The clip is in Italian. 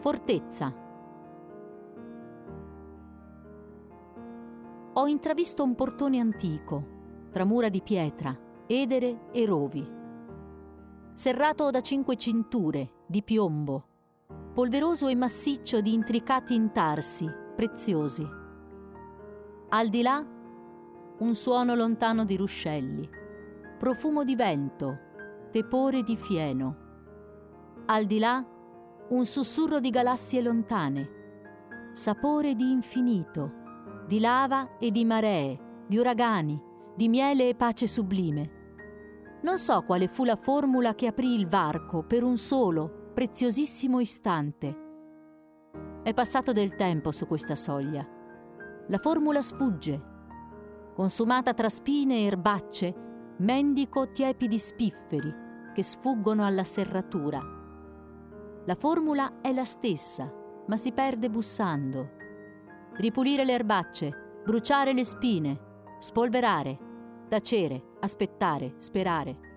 Fortezza. Ho intravisto un portone antico, tra mura di pietra, edere e rovi, serrato da 5 cinture di piombo, polveroso e massiccio di intricati intarsi preziosi. Al di là un suono lontano di ruscelli, profumo di vento, tepore di fieno. Al di là un sussurro di galassie lontane, sapore di infinito, di lava e di maree, di uragani, di miele e pace sublime. Non so quale fu la formula che aprì il varco per un solo, preziosissimo istante. È passato del tempo su questa soglia. La formula sfugge. Consumata tra spine e erbacce, mendico tiepidi spifferi che sfuggono alla serratura. La formula è la stessa, ma si perde bussando. Ripulire le erbacce, bruciare le spine, spolverare, tacere, aspettare, sperare.